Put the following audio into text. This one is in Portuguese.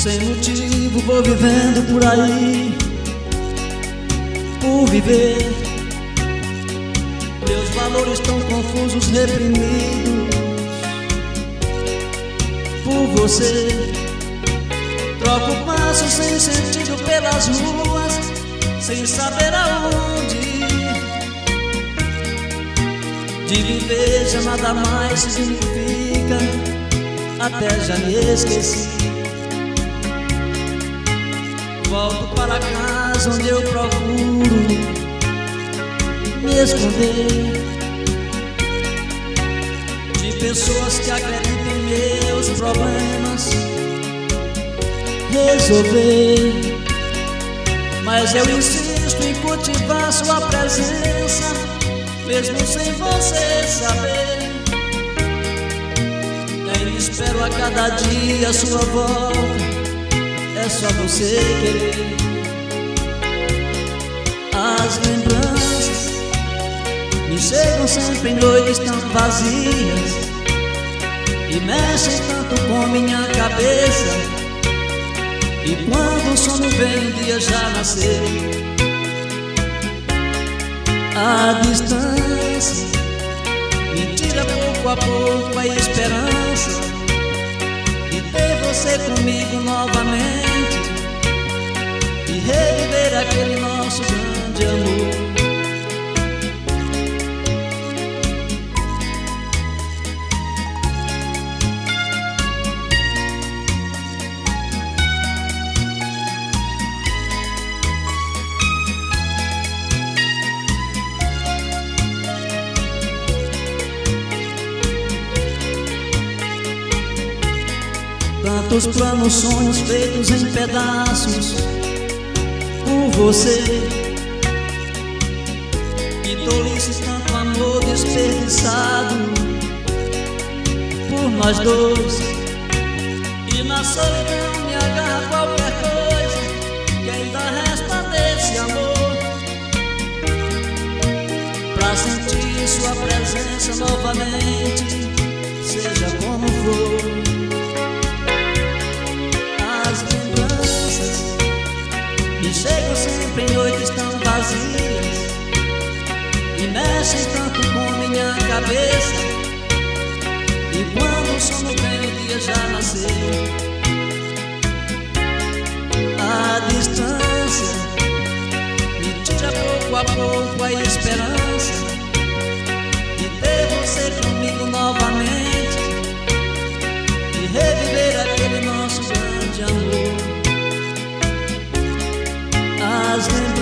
Sem motivo vou vivendo por aí, por viver. Meus valores tão confusos, reprimidos por você. Troco passos sem sentido pelas ruas, sem saber aonde ir. De viver já nada mais significa, até já me esqueci. Volto para casa onde eu procuro me esconder de pessoas que acreditam em meus problemas resolver. Mas eu insisto em cultivar sua presença, mesmo sem você saber. Ainda espero a cada dia a sua volta, é só você querer. As lembranças me chegam sempre em noites tão vazias e mexem tanto com minha cabeça. E quando o sono vem, o dia já nasceu. A distância me tira pouco a pouco a esperança de ter você comigo novamente e reviver aquele nosso grande amor. Tantos planos, sonhos feitos em pedaços por você. Que tolices, tanto amor desperdiçado por nós dois. E na solidão me agarra qualquer coisa que ainda resta desse amor, pra sentir sua presença novamente, seja como for. As lembranças me chegam sempre em noites tão vazias e mexem tanto com minha cabeça. E quando o sono vem, o dia já nasceu. A distância me tira pouco a pouco a esperança de ter você comigo novamente e reviver aquele nosso grande amor. As